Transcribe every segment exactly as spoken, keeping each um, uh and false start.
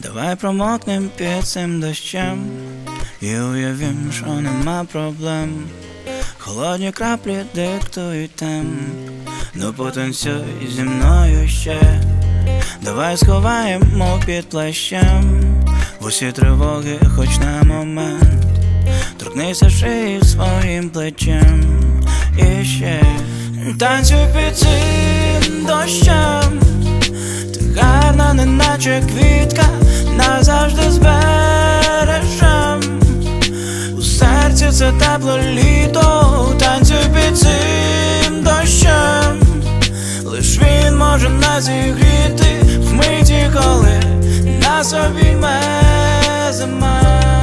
Давай промокнем під цим дощем і уявим, що нема проблем. Холодні краплі диктують темп, ну потанцюй зі мною ще. Давай сховаємо під плащем в усі тривоги хоч на момент. Торкнися шиї своїм плечем і ще танцюй під цим дощем. Ти гарна, неначе квітка, назавжди збережем. У серці це тепло літо, танцюй під цим дощем. Лиш він може нас зігріти вмиті, коли нас обійме зима.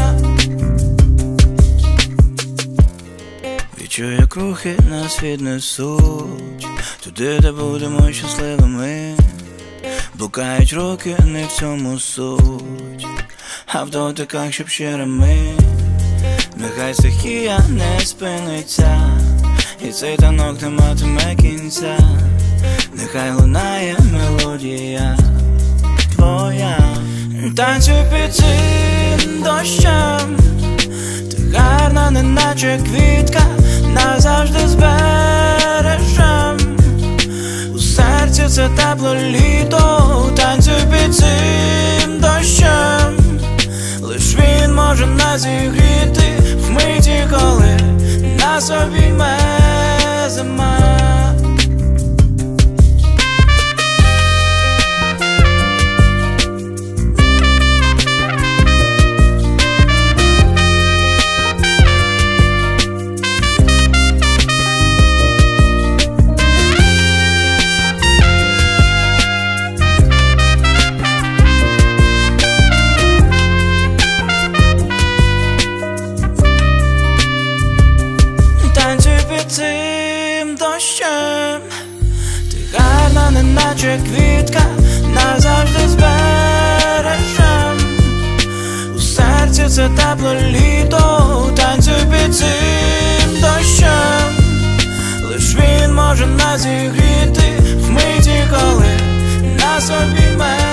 Відчуй, як рухи нас віднесуть туди, де будемо щасливими. Блукають руки, не в цьому суть, а в дотиках, щоб щирими. Нехай стихія не спиниться, і цей танок не матиме кінця. Нехай лунає мелодія твоя. Танцюй під цим дощем. Ти гарна, неначе квітка, назавжди збережем. У серці це тепло літо, танцюй під цим дощем. Лиш він може нас зігріти вмиті, коли нас обійме зима. Цим дощем. Ти гарна, неначе квітка, назавжди збережем. У серці це тепло літо, танцюй під цим дощем. Лиш він може нас зігріти вмиті, коли нас обійме